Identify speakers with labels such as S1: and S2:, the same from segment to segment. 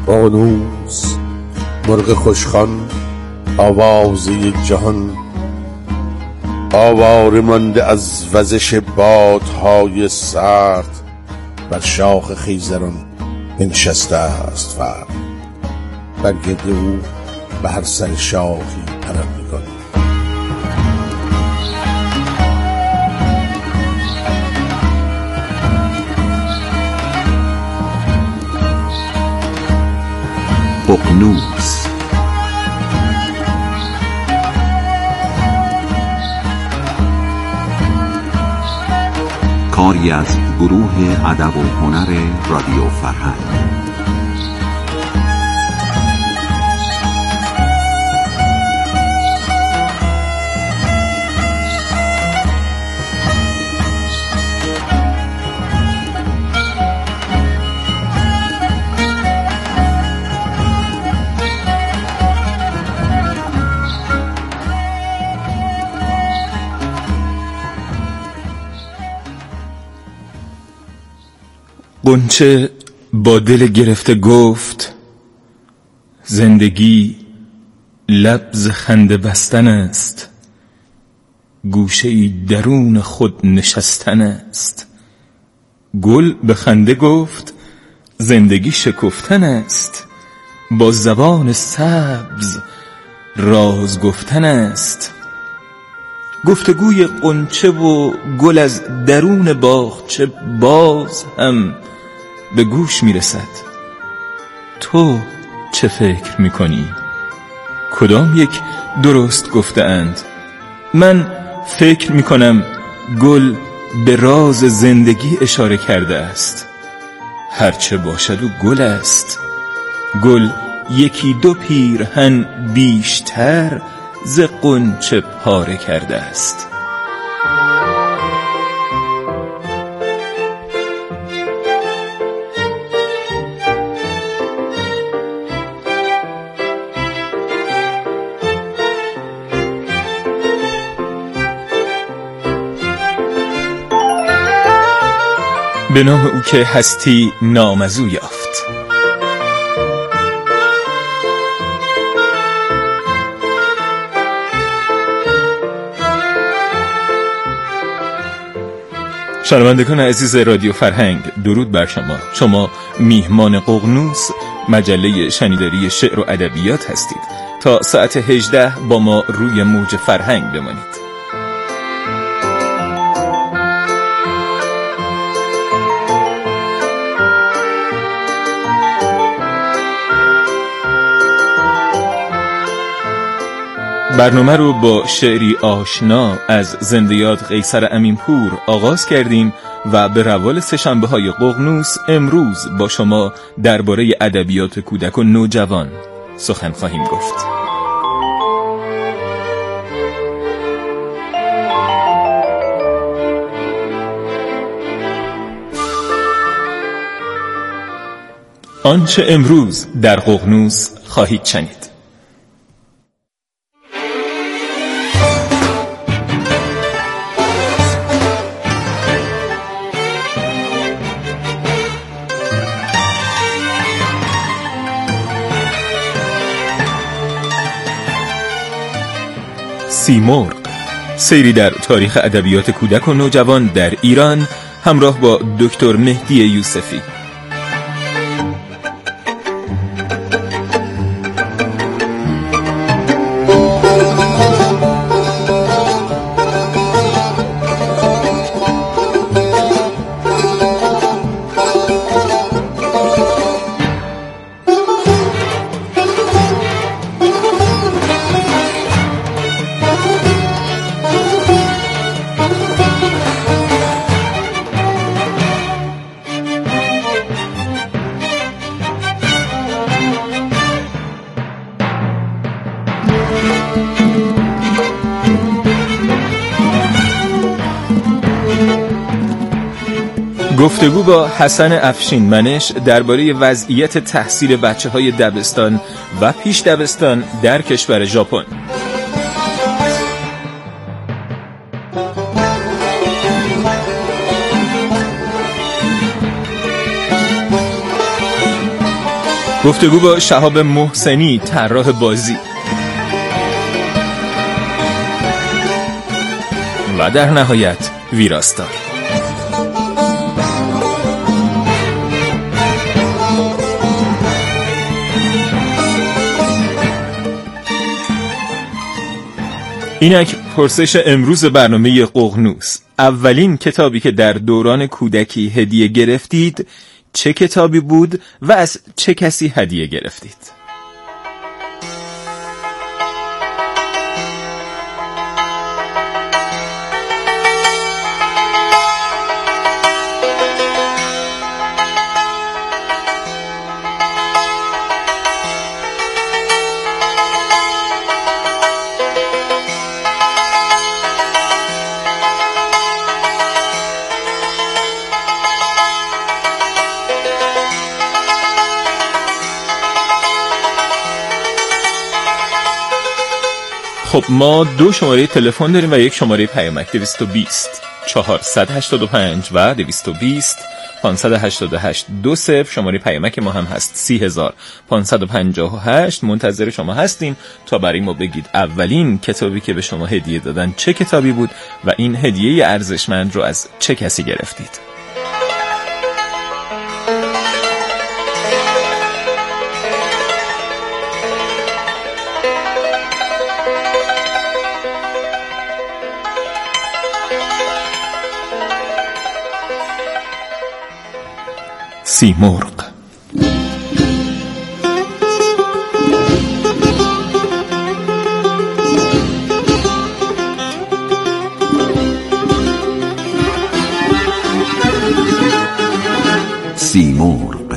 S1: قانوس مرغ خوشخوان آوازه جهان، آواره مانده از وزش بادهای سرد، بر شاخ خیزران بنشسته است فرد، بر گرد او به هر سر شاخی پرندگان.
S2: ققنوس کاری از گروه ادب و هنر رادیو فرهنگ.
S3: غنچه با دل گرفته گفت زندگی لبز خنده بستن است، گوشه‌ای درون خود نشستن است. گل به خنده گفت زندگی شکفتن است، با زبان سبز راز گفتن است. گفتگوی غنچه و گل از درون باغچه باز هم به گوش میرسد. تو چه فکر میکنی؟ کدام یک درست گفته اند؟ من فکر میکنم گل به راز زندگی اشاره کرده است. هرچه باشد و گل است. گل یکی دو پیرهن بیشتر ز غنچه پاره کرده است. به نام او که هستی نام از او یافت. شنوندگان عزیز رادیو فرهنگ، درود بر شما. شما میهمان ققنوس، مجله شنیداری شعر و ادبیات هستید. تا ساعت 18 با ما روی موج فرهنگ بمانید. برنامه رو با شعری آشنا از زنده یاد قیصر امینپور آغاز کردیم و به روال سه‌شنبه‌های ققنوس امروز با شما درباره ادبیات کودک و نوجوان سخن خواهیم گفت. آنچه امروز در ققنوس خواهید شنید: سیمرغ، سیری در تاریخ ادبیات کودک و نوجوان در ایران همراه با دکتر مهدی یوسفی. گفتگو با حسن افشین منش درباره وضعیت تحصیل بچه‌های دبستان و پیش دبستان در کشور ژاپن. گفتگو با شهاب محسنی، طراح بازی. و در نهایت ویراستار. اینک پرسش امروز برنامه ققنوس: اولین کتابی که در دوران کودکی هدیه گرفتید چه کتابی بود و از چه کسی هدیه گرفتید؟ خب ما 2 شماره تلفن داریم و 1 شماره پیامک: 220 485 و 220 588 20. شماره پیامک ما هم هست 30558. منتظر شما هستیم تا برای ما بگید اولین کتابی که به شما هدیه دادن چه کتابی بود و این هدیه ارزشمند رو از چه کسی گرفتید. سیمرغ.
S2: سیمرغ.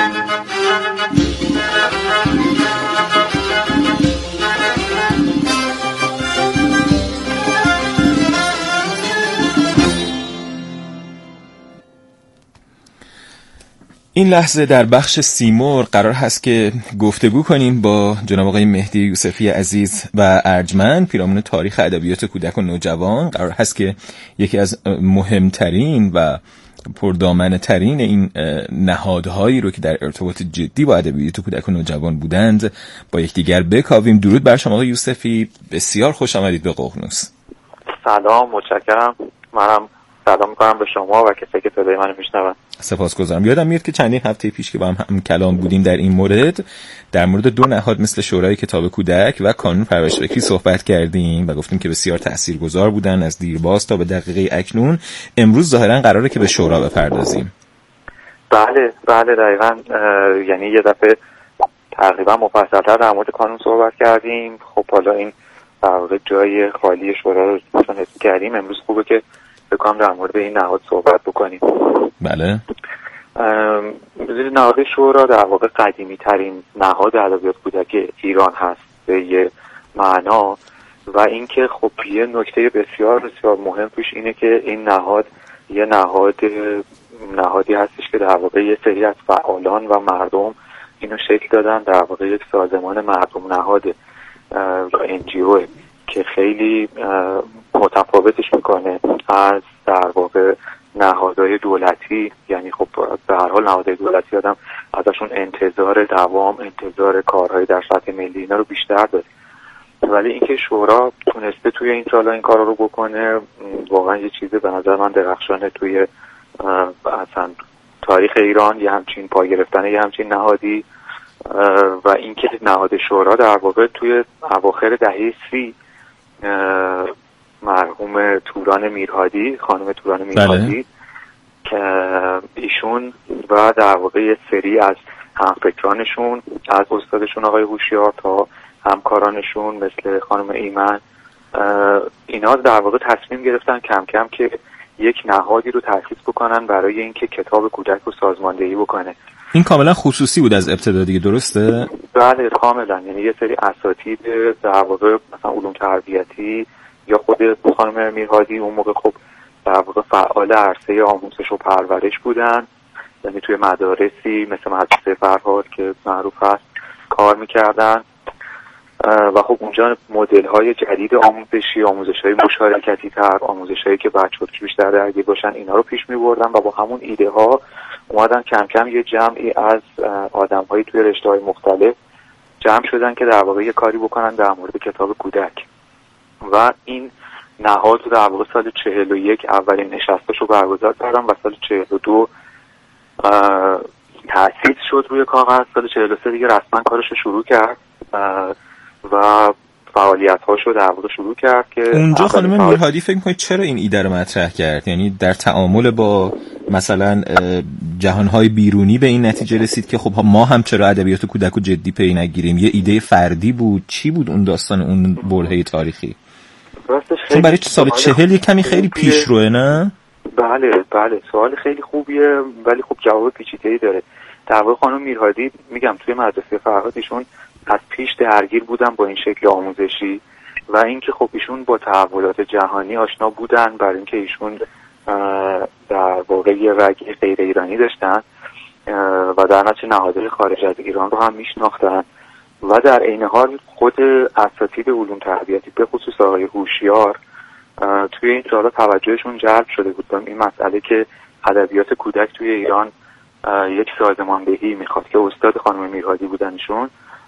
S3: این لحظه در بخش سیمرغ قرار هست که گفتگو کنیم با جناب آقای مهدی یوسفی عزیز و ارجمند، پیرامون تاریخ ادبیات کودک و نوجوان. قرار هست که یکی از مهمترین و پردامنه ترین این نهادهایی رو که در ارتباط جدی با ادبیات کودک و نوجوان بودند با یکدیگر بکاویم. درود بر شما آقای یوسفی، بسیار خوش آمدید به ققنوس.
S4: سلام، متشکرم. منم سلام میکنم به شما و کسایی که صدای منو میشنون.
S3: سپاسگزارم. یادم میاد که چندین هفته پیش که با هم کلام بودیم در این مورد، در مورد 2 نهاد مثل شورای کتاب کودک و کانون پرورش فکری صحبت کردیم و گفتیم که بسیار تاثیرگذار بودن از دیرباز تا به دقیقه اکنون. امروز ظاهرا قراره که به شورا بپردازیم.
S4: بله دقیقاً. یعنی یه دفعه تقریبا مفصل‌تر در مورد کانون صحبت کردیم. خب حالا این در واقع جای خالی شورا رو حس کردیم. امروز خوبه که بکنم در مورد این نهاد صحبت بکنیم.
S3: بله.
S4: نهاد شورا در واقع قدیمی ترین نهاد ادبیات کودک ایران هست به یه معنا، و اینکه خب یه نکته بسیار بسیار مهم توش اینه که این نهاد یه نهادی هستش که در واقع یه سری از فعالان و مردم اینو شکل دادن. در واقع یک سازمان مردم نهاد یا NGO که خیلی متفاوتش میکنه از در واقع نهادهای دولتی. یعنی خب به هر حال نهادهای دولتی آدم ازشون انتظار دوام، انتظار کارهای در سطح ملی اینا رو بیشتر داره، ولی اینکه شورا تونسته توی این سالا این کارا رو بکنه واقعا یه چیز به نظر من درخشانه توی اصلا تاریخ ایران، یه همچین پای گرفتن یه همچین نهادی. و اینکه نهاد شورا در واقع توی اواخر دهه 30 مرحوم توران میرهادی، خانم توران میرهادی که ایشون و در واقع یه سری از همفکرانشون، از استادشون آقای هوشیار تا همکارانشون مثل خانم ایمن، اینا در واقع تصمیم گرفتن کم کم که یک نهادی رو تأسیس بکنن برای اینکه کتاب کودک رو سازماندهی بکنه.
S3: این کاملا خصوصی بود از ابتدا دیگه، درسته؟
S4: بله کاملا. یعنی یه سری اساتید در واقع مثلا علوم تربیتی یا خود خانم میرهادی اون موقع خب در واقع فعال عرصه آموزش و پرورش بودن، یعنی توی مدارسی مثل مدرسه فرهاد که معروف هست کار میکردن. و خب اونجا مدل های جدید آموزشی، آموزش های مشارکتی تر، آموزش هایی که بچه‌ها بیشتر درگیر باشن، اینا رو پیش می‌بردن و با همون ایده ها اومدن کم کم یه جمعی از آدم هایی توی رشته های مختلف جمع شدن که در واقع یه کاری بکنن در مورد کتاب کودک. و این نهاد رو در واقع سال 41 اولین نشستش رو برگزار کردن و سال 42 تأسیس شد روی کاغذ. سال 43 دیگه رسما کارش رو شروع کرد و فعالیت‌هاش رو در واقع شروع کرد. که
S3: اونجا خانم میرهادی فکر می‌کنید چرا این ایده رو مطرح کرد؟ یعنی در تعامل با مثلا جهان‌های بیرونی به این نتیجه رسید که خب ما هم چرا ادبیات کودک رو جدی پی نگیریم؟ یه ایده فردی بود؟ چی بود اون داستان اون برهه تاریخی؟ چون برای سال 40 کمی خیلی پیش روه، نه؟
S4: بله سوال خیلی خوبیه ولی خب جواب پیچیده‌ای داره. در واقع خانم میرهادی میگم توی مدرسه فرهاد ایشون از پیش درگیر بودن با این شکل آموزشی و اینکه خب ایشون با تحولات جهانی آشنا بودن، برای اینکه ایشون در واقع یه رگ غیر ایرانی داشتن و در نتیجه نهادهای خارج از ایران رو هم میشناختن و در عین حال خود اساتید علوم تربیتی به خصوص آقای هوشیار توی این سالا توجهشون جلب شده بود به این مسئله که ادبیات کودک توی ایران یک سازماندهی میخواد که استاد خانم میرهادی بودنشون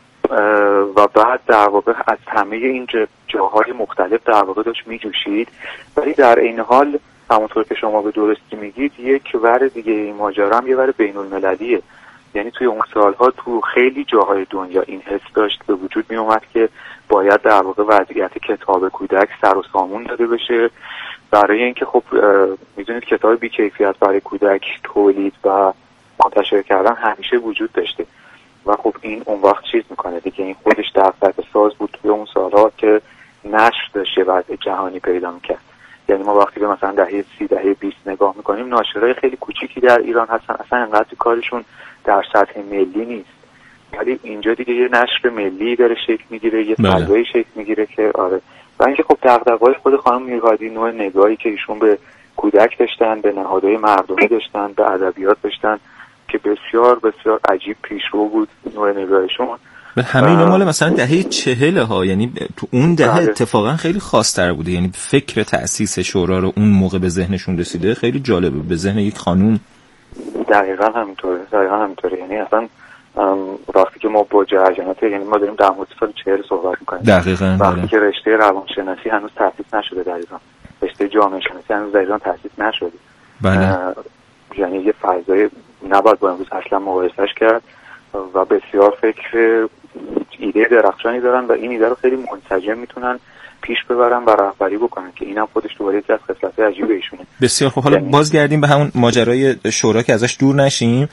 S4: و بعد در واقع از همه این جاهای مختلف در واقع داشت میجوشید. ولی در این حال همونطور که شما به درستی میگید یک ور دیگه این ماجرا هم یه ور بین المللیه. یعنی توی اون سالها تو خیلی جاهای دنیا این حس داشت به وجود می اومد که باید در واقع وضعیت کتاب کودک سر و سامون داده بشه، برای اینکه خب میدونید کتاب بی‌کیفیت برای کودک تولید و منتشر کردن همیشه وجود داشته و خب این اون وقت چیز میکنه دیگه، این خودش دغدغه ساز بود توی اون سالها که نشر داشته وضع جهانی پیدا میکرد. یعنی ما وقتی به مثلا دهه 30 دهه 20 نگاه میکنیم ناشرای خیلی کوچیکی در ایران هستن، اصلا انقدر کارشون در سطح ملی نیست، ولی اینجا دیگه یه نشر ملی داره شکل میگیره، یه فضایی شکل میگیره که آره. و اینکه خب دغدغه‌های خود خانم میرهادی، نوع نگاهی که ایشون به کودک داشتن، به نهادهای مردمی داشتن، به ادبیات داشتن که بسیار بسیار عجیب پیشرو بود نوع نگاهشون.
S3: به همه اینا مال مثلا دهه 40 ها، یعنی تو اون دهه اتفاقا خیلی خاص‌تر بوده. یعنی فکر تأسیس شورا رو اون موقع به ذهنشون رسیده، خیلی جالبه، به ذهن یک خانوم.
S4: دقیقاً همینطوره. یعنی اصلا وقتی که ما با جریانات، یعنی ما داریم در مورد سال 40 صحبت می‌کنیم،
S3: دقیقاً
S4: وقتی که رشته روانشناسی هنوز تأسیس نشده در ایران، رشته جامعه شناسی هنوز در ایران تأسیس نشده.
S3: بله.
S4: یعنی یه فضای نباید با امروز اصلا مقایسهش کرد و بسیار فکر ایده درخشانی دارن و این ایده رو خیلی منسجم میتونن پیش ببرن و رهبری بکنن که اینم خودش دوباره یکی از خصلت‌های عجیب ایشونه.
S3: بسیار خوب. حالا بازگردیم به همون ماجرای شورا که ازش دور نشیم.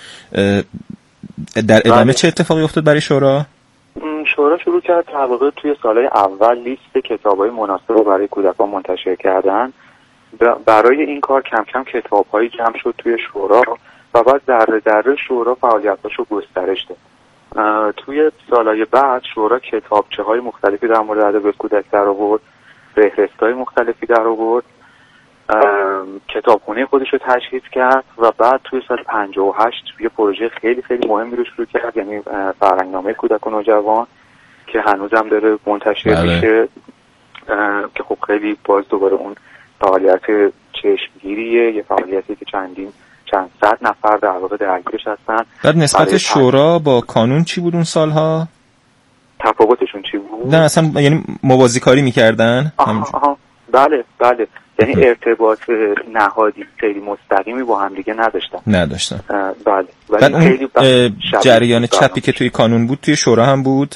S3: در ادامه چه اتفاقی افتاد برای شورا؟
S4: شورا شروع کرد در واقع توی سالهای اول لیست کتاب‌های مناسب رو برای کودکان منتشر کردن. برای این کار کم کم کتاب‌هایی جمع شد توی شورا و بعد ذره شورا فعالیت‌هاش رو گسترش داد. توی سالهای بعد شورا کتابچه‌های مختلفی در مورد ادبیات کودک در آورد، فهرست‌های مختلفی در آورد، کتابخونه خودش رو تجهیز کرد و بعد توی سال 58 یه پروژه خیلی خیلی مهمی رو شروع کرد، یعنی فرهنگنامه کودک و نوجوان که هنوزم داره منتشر میشه که خب خیلی باز دوباره اون فعالیت چشمگیریه، یه فعالیتی که چند صد نفر در واقع درگیرش هستن.
S3: بعد نسبت شورا با کانون چی بود اون سالها؟
S4: تفاوتشون چی بود؟
S3: نه اصلا یعنی موازی کاری میکردن؟
S4: بله یعنی ارتباط نهادی خیلی مستقیمی با هم دیگه نداشتن. بله.
S3: بعد اون جریان چپی که توی کانون بود توی شورا هم بود؟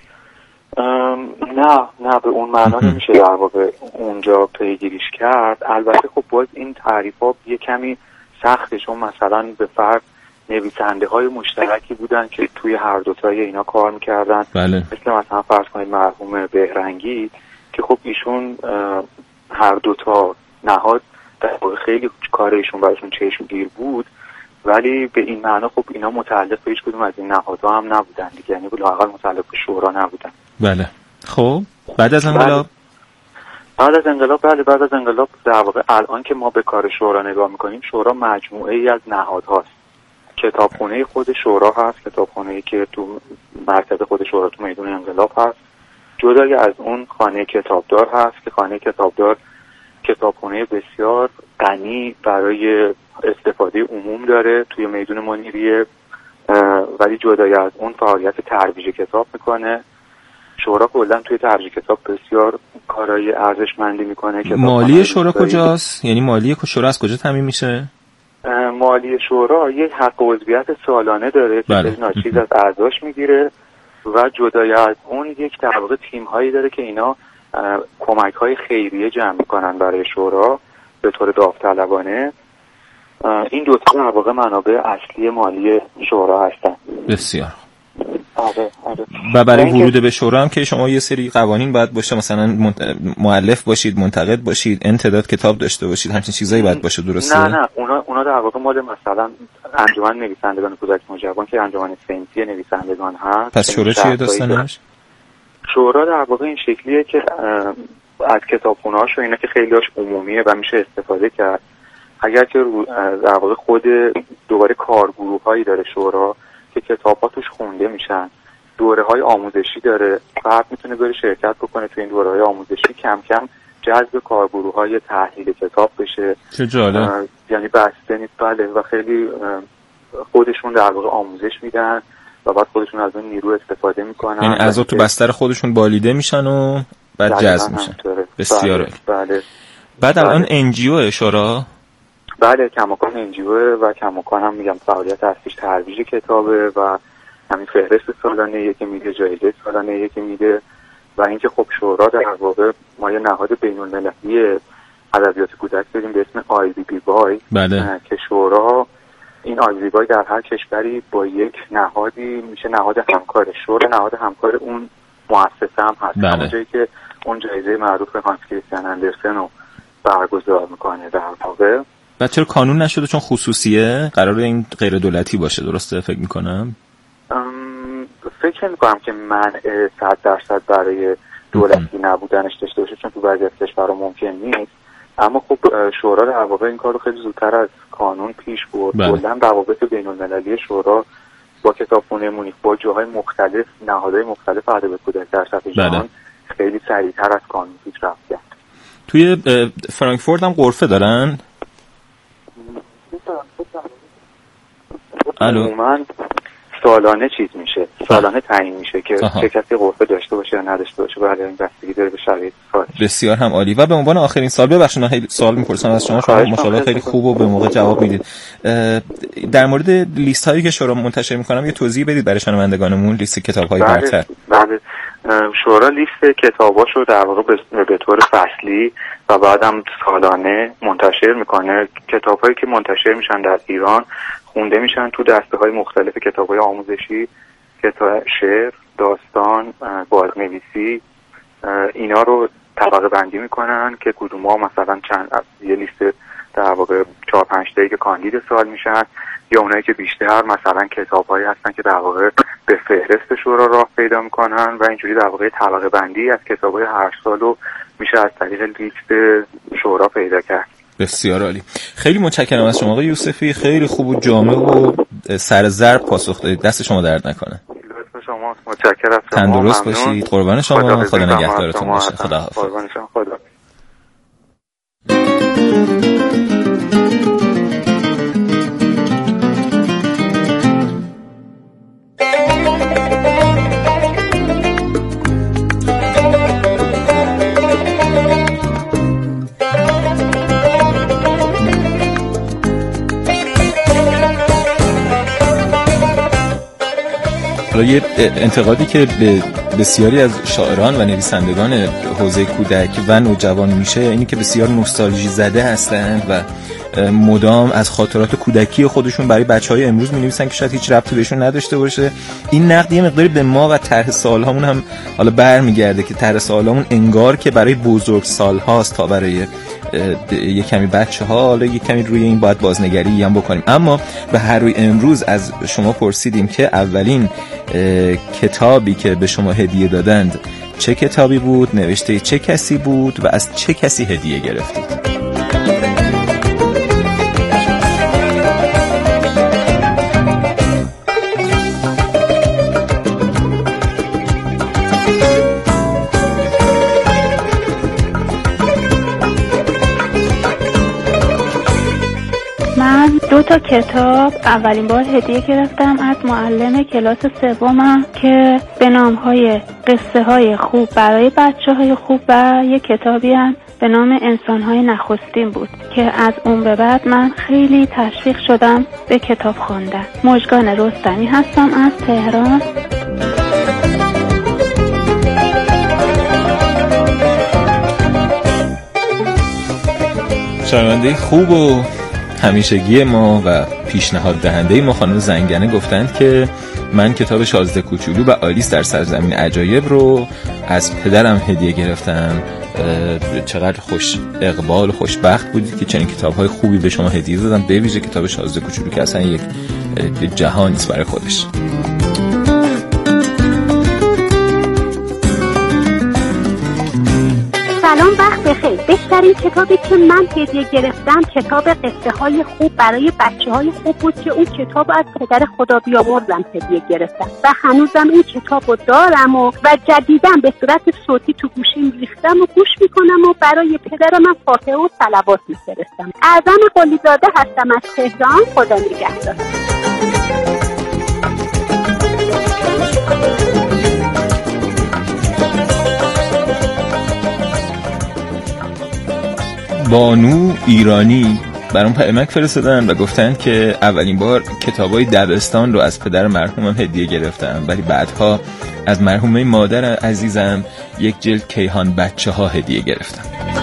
S4: نه به اون معنا نمیشه در واقع اونجا پیگیریش کرد. البته خب باز این تعریف‌ها یه کمی سخته، چون مثلا به فرض نویسنده های مشترکی بودن که توی هر دوتای اینا کار میکردن.
S3: بله.
S4: مثل مثلا فرض کنید مرحوم بهرنگی که خب ایشون هر دوتا نهاد در واقع خیلی کار ایشون براشون چشمگیر بود، ولی به این معنا خب اینا متعلق به هیچ کدوم از این نهادها هم نبودن دیگه، یعنی لااقل متعلق به شورا نبودن.
S3: بله. خب بعد از انقلاب
S4: بعد از انقلاب در واقع الان که ما به کار شورا نگاه میکنیم، شورا مجموعه ای از نهادهاست. کتابخونه خود شورا هست، کتابخونه‌ای که تو مرکز خود شورا تو میدون انقلاب هست، جدای از اون خانه کتابدار هست که خانه کتابدار کتابخونه بسیار غنی برای استفاده عموم داره توی میدون منیریه، ولی جدای از اون فعالیت ترویج کتاب میکنه. شورا کلا توی ترویج کتاب بسیار کارهای ارزشمندی میکنه.
S3: مالی شورا کجاست؟ یعنی مالی شورا از کجا تامین میشه؟
S4: مالی شورا یک حق عضویت سالانه داره که
S3: بله.
S4: ناچیز از اعضاش میگیره و جدای از اون یک در واقع تیم هایی داره که اینا کمک های خیریه جمع میکنن برای شورا به طور داوطلبانه. این دو تا در واقع منابع اصلی مالی شورا هستن.
S3: بسیار.
S4: آره.
S3: و برای ورود به شورا هم که شما یه سری قوانین باید باشه، مثلا مؤلف باشید، منتقد باشید، امتداد کتاب داشته باشید، همچین چیزایی باید باشه، درسته؟
S4: نه اونا در واقع مال مثلا انجمن نویسندگان کودک نوجوان که انجمن صنفی نویسندگان هست.
S3: پس شورا چیه داستانش؟
S4: شورا در واقع این شکلیه که از کتابخونه‌هاش و اینا که خیلی‌هاش عمومیه و میشه استفاده کرد. اگر که در واقع خود دوباره کارگروه‌هایی داره شورا که کتاب‌ها توش خونده میشن، دوره‌های آموزشی داره، فرد میتونه بره شرکت بکنه تو این دوره‌های آموزشی، کم کم جذب کارگروه‌های تحلیل کتاب بشه.
S3: چه جالب.
S4: یعنی بسته نیست. بله. و خیلی خودشون در واقع آموزش میدن و بعد خودشون از اون نیرو استفاده میکنن.
S3: یعنی اعضا تو بستر خودشون بالیده میشن و بعد جذب میشن. بسیار.
S4: بله.
S3: بعد الان NGO شورا؟
S4: بله، کماکان NGO و کماکان هم میگم فعالیت اصلیش ترویج کتابه و همین فهرست سالانه که میده، جایزه سالانه که میده و اینکه خب شورا در واقع ما یه نهاد بین‌المللی ادبیات کودک داریم به اسم IVBY.
S3: بله.
S4: که شورا این IVBY در هر کشوری با یک نهادی میشه نهاد همکار. شورا نهاد همکار اون مؤسسه هم هست.
S3: بله.
S4: همونجایی که اون جایزه معروف هانس کریستیان اندرسن رو برگزار میکنه در واقع.
S3: بعد چرا کانون نشده؟ چون خصوصیه، قراره این غیر دولتی باشه، درسته فکر میکنم؟
S4: فکر نمی‌کنم که منع 100% برای دولتی نبودنش داشته باشه، چون تو بعضی از کشورها ممکن نیست. اما خب شورا در واقع این کارو خیلی زودتر از قانون پیش برد. کلاً روابط بین‌المللی شورا با کتابخونه مونیخ، با جاهای مختلف، نهادهای مختلف ادبیات کودک در سطح جهان خیلی سریعتر از قانون پیشرفت کرد.
S3: توی فرانکفورت هم غرفه دارن؟
S4: عموماً سالانه چیز میشه، سالانه تعیین میشه که چه کسی غرفه داشته باشه یا نداشته باشه. بعد این بستگی داره به شرایط خاص.
S3: بسیار هم عالی. و به عنوان آخرین سال، ببخشید من سوال میپرسم از شما ماشاءالله خیلی خوب و به موقع جواب میدید. در مورد لیست هایی که شورا منتشر میکنم یه توضیح بدید برای شنوندگانمون، لیست کتاب های برتر.
S4: بله. شورا لیست کتاباشو در واقع به طور فصلی و بعدم سالانه منتشر میکنه. کتابایی که منتشر میشن در ایران خونده میشن تو دسته‌های مختلف، کتاب‌های آموزشی، کتاب شعر، داستان، بازنویسی، اینا رو طبقه بندی میکنن که کدوم‌ها مثلا چند از یه لیست در واقع 4-5 تایی که کاندید سال میشن، یا اونایی که بیشتر مثلا کتاب‌هایی هستن که در واقع به فهرست شورا راه پیدا میکنن و اینجوری در واقع طبقه بندی از کتاب‌های هر سالو میشه از طریق لیست شورا پیدا کرد.
S3: بسیار عالی. خیلی متشکرم از شما آقای یوسفی، خیلی خوب و جامع و سر ضرب پاسخ دادید. دست شما درد نکنه.
S4: لطف شما. متشکرم.
S3: تندرست باشید. قربان شما. خدا نگهدارتون باشه. خدا حافظ.
S4: قربان شما. خدا.
S3: حالا یه انتقادی که به بسیاری از شاعران و نویسندگان حوزه کودک و نوجوان میشه اینی که بسیار نوستالژی زده هستند و مدام از خاطرات کودکی خودشون برای بچهای امروز می‌نویسن که شاید هیچ ربطی بهشون نداشته باشه. این نقد یه مقداری به ما و طرح سوالهامون هم حالا برمیگرده که طرح سوالهامون انگار که برای بزرگسال هاست تا برای یه کمی بچه‌ها. حالا یه کمی روی این باید بازنگری هم بکنیم. اما به هر روی امروز از شما پرسیدیم که اولین کتابی که به شما هدیه دادند چه کتابی بود، نوشته چه کسی بود و از چه کسی هدیه گرفتید؟
S5: تا کتاب اولین بار هدیه گرفتم از معلم کلاس سومم که به نام‌های قصه های خوب برای بچه‌های خوب و یک کتابی هم به نام انسان‌های نخستین بود که از اون به بعد من خیلی تشویق شدم به کتاب خواندن. مژگان رستمی هستم از تهران.
S3: شنونده خوب و همیشگی ما و پیشنهاد دهنده ما خانم زنگنه گفتند که من کتاب شازده کوچولو و آلیس در سرزمین عجایب رو از پدرم هدیه گرفتم. چقدر خوش اقبال و خوشبخت بودید که چنین کتاب‌های خوبی به شما هدیه دادم، به ویژه کتاب شازده کوچولو که اصلا یک جهانی است برای خودش.
S6: سلام، وقت بخیر. بهترین کتابی که من هدیه گرفتم کتاب قصه های خوب برای بچه های خوب بود که اون کتاب از پدر خدا بیامرزم هدیه گرفتم و هنوزم این کتاب رو دارم و جدیداً به صورت صوتی تو گوشیم ریختم و گوش میکنم و برای پدر من فاتحه و صلوات میفرستم. اعظم قلیزاده هستم از تهران. خدا نگهدار.
S3: بانو ایرانی برام پیامک فرستادن و گفتن که اولین بار کتابای دبستان رو از پدر مرحومم هدیه گرفتم، ولی بعدها از مرحومه مادر عزیزم یک جلد کیهان بچه‌ها هدیه گرفتم.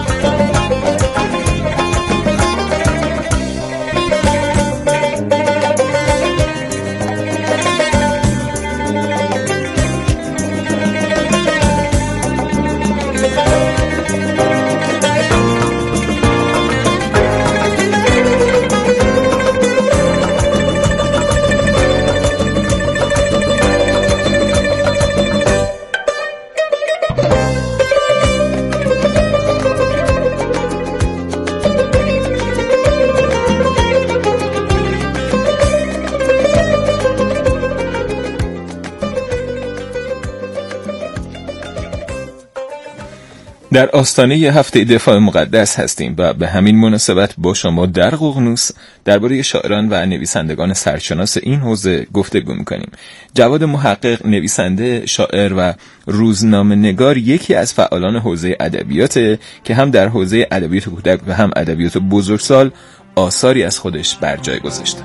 S3: در آستانه هفته دفاع مقدس هستیم و به همین مناسبت با شما در ققنوس درباره شاعران و نویسندگان سرشناس این حوزه گفتگو می‌کنیم. جواد محقق، نویسنده، شاعر و روزنامه‌نگار، یکی از فعالان حوزه ادبیات که هم در حوزه ادبیات کودک و هم ادبیات بزرگسال آثاری از خودش بر جای گذاشته.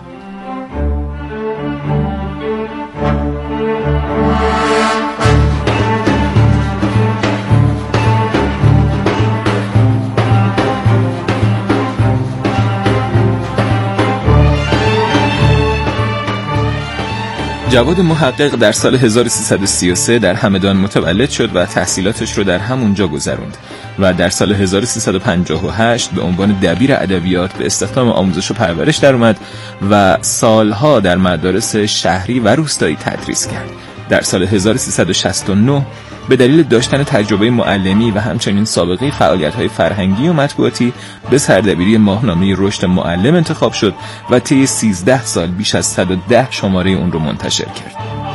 S3: جواد محقق در سال 1333 در همدان متولد شد و تحصیلاتش رو در همونجا گذروند و در سال 1358 به عنوان دبیر ادبیات به استخدام آموزش و پرورش در اومد و سالها در مدارس شهری و روستایی تدریس کرد. در سال 1369 به دلیل داشتن تجربه معلمی و همچنین سابقه فعالیت‌های فرهنگی و مطبوعاتی به سردبیری ماهنامه رشد معلم انتخاب شد و طی 13 سال بیش از 110 شماره اون رو منتشر کرد.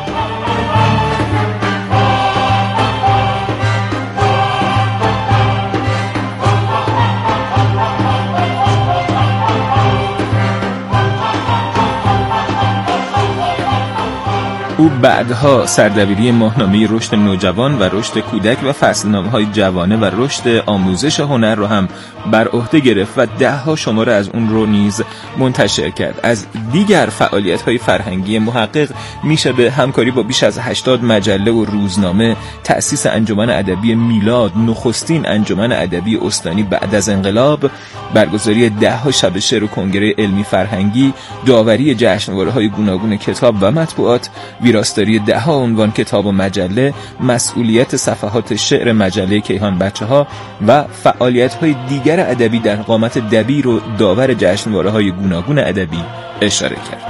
S3: او بعدها سردبیری ماهنامه رشد نوجوان و رشد کودک و فصلنامه‌های جوانه و رشد آموزش هنر رو هم بر عهده گرفت و 10 شماره از اون رو نیز منتشر کرد. از دیگر فعالیت‌های فرهنگی محقق میشه به همکاری با بیش از 80 مجله و روزنامه، تأسیس انجمن ادبی میلاد، نخستین انجمن ادبی استانی بعد از انقلاب، برگزاری 10 شب شعر و کنگره علمی فرهنگی، داوری جشنواره‌های گوناگون کتاب و مطبوعات، ویراستاری 10 عنوان کتاب و مجله، مسئولیت صفحات شعر مجله کیهان بچه‌ها و فعالیت‌های دیگر ادبی در قامت دبیر و داور جشنواره‌های گوناگون ادبی اشاره کرد.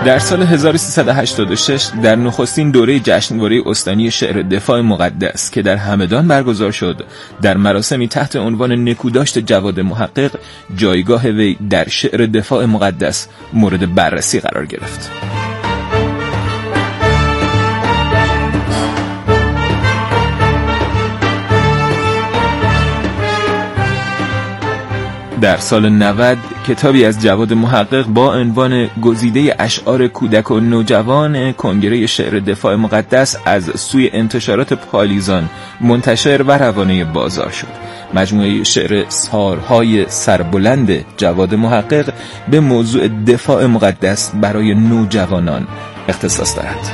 S3: در سال 1386 در نخستین دوره جشنواره استانی شعر دفاع مقدس که در همدان برگزار شد، در مراسمی تحت عنوان نکوداشت جواد محقق جایگاه وی در شعر دفاع مقدس مورد بررسی قرار گرفت. در سال 90 کتابی از جواد محقق با عنوان گزیده اشعار کودک و نوجوان کنگره شعر دفاع مقدس از سوی انتشارات پالیزان منتشر و روانه بازار شد. مجموعه شعر سارهای سربلند جواد محقق به موضوع دفاع مقدس برای نوجوانان اختصاص دارد.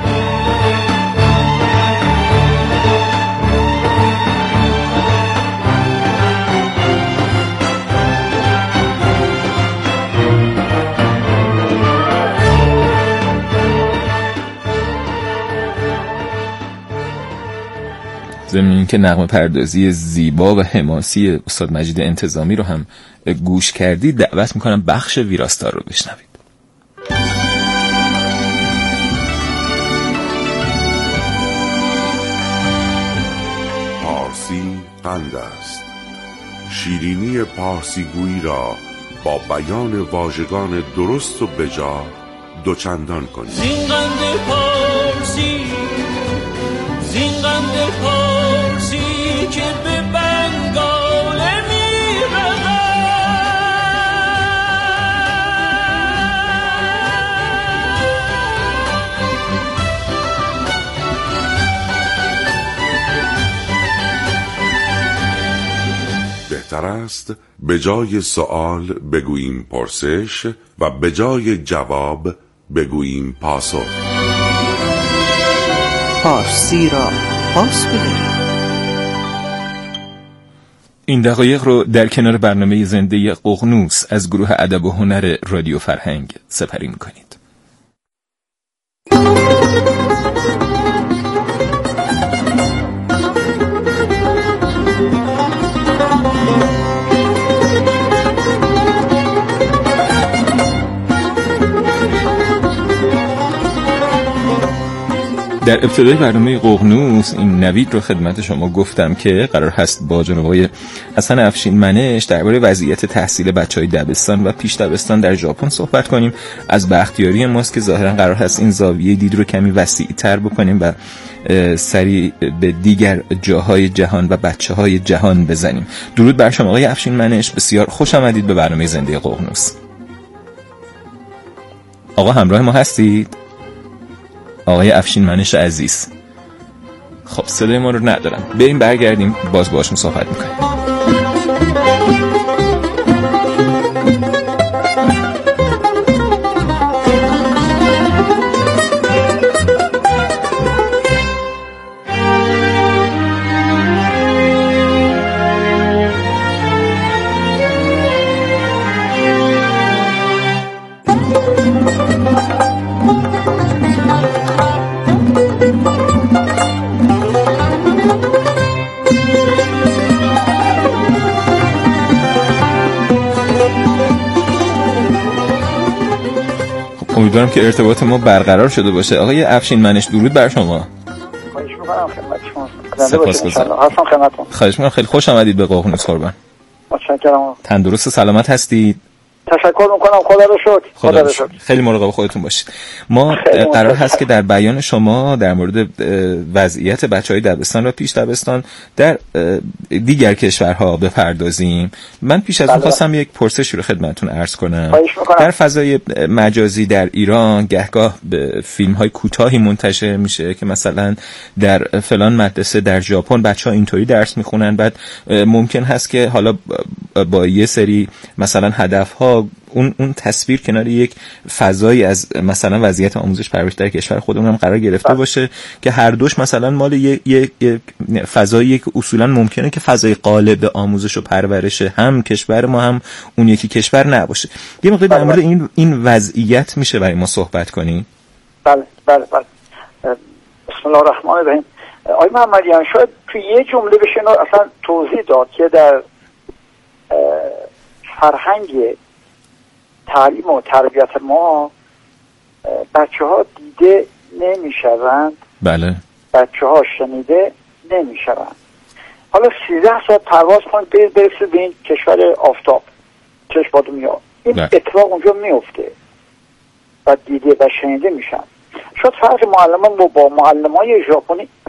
S3: ضمن اینکه نغمه پردازی زیبا و حماسی استاد مجید انتظامی رو هم گوش کردید، دعوت میکنم بخش ویراستار رو بشنوید.
S7: پارسی قند است. شیرینی پارسیگویی را با بیان واژگان درست و بجا دوچندان کنید.
S8: زین قند پارسی، زین قند پارسی که به بنگاله می‌رود،
S7: بهتر است به جای سوال بگوییم پرسش و به جای جواب بگوییم پاسخ.
S9: پارسی را پاس بدهید.
S3: این دقایق رو در کنار برنامه زنده ققنوس از گروه ادب و هنر رادیو فرهنگ سپری می‌کنید. در ابتدای برنامه ققنوس این نوید رو خدمت شما گفتم که قرار هست با جناب آقای حسن افشین منش درباره وضعیت تحصیل بچهای دبستان و پیش دبستان در ژاپن صحبت کنیم. از بختیاری ماست که ظاهرا قرار هست این زاویه دید رو کمی وسیع‌تر بکنیم و سری به دیگر جاهای جهان و بچه‌های جهان بزنیم. درود بر شما آقای افشین منش، بسیار خوش آمدید به برنامه زنده ققنوس. آقا همراه ما هستید؟ آقای افشین منش عزیز. خب صدای ما رو ندارم، بریم برگردیم باز باشون صحبت میکنیم. امیدوارم که ارتباط ما برقرار شده باشه. آقای افشین منش درود بر شما.
S10: خواهش می‌کنم خدمت شما.
S3: سپاسگزارم. خواهش می‌کنم، خیلی خوش آمدید به ققنوس قربان.
S10: متشکرم.
S3: تندرست و سلامت هستید؟
S10: تشکر میکنم. خدا رو شکر.
S3: خدا رو شکر. خیلی مراقب خودتون باشید. ما قرار هست که در بیان شما در مورد وضعیت بچهای دبستان و پیش دبستان در دیگر کشورها بپردازیم. من پیش از اون خواستم یک پرسشی رو خدمتتون عرض کنم. در فضای مجازی در ایران گهگاه به فیلم‌های کوتاهی منتشر میشه که مثلا در فلان مدرسه در ژاپن بچه‌ها اینطوری درس میخونن، بعد ممکن هست که حالا با یه سری مثلا هدف‌ها اون تصویر کنار یک فضایی از مثلا وضعیت آموزش پرورش در کشور خودمون هم قرار گرفته باشه که هر دوش مثلا مال یک فضایی که اصولا ممکنه که فضای غالب آموزش و پرورش هم کشور ما هم اون یکی کشور نباشه. یه مقدار در مورد این وضعیت میشه برای ما صحبت کنیم؟
S10: بله. بسم الله الرحمن الرحیم. آقای محمدیان شاید توی یه جمله بشه اصلا توضیح داد که در فرهنگ تعلیم و تربیت ما بچه ها دیده نمیشوند،
S3: بله،
S10: بچه ها شنیده نمیشوند. حالا 13 ساعت پرواز کنید برسید به این کشور آفتاب، چشم میاد، این اتفاق اونجا میفته و دیده و شنیده میشن. شاید فرق معلمان با معلمای ژاپنی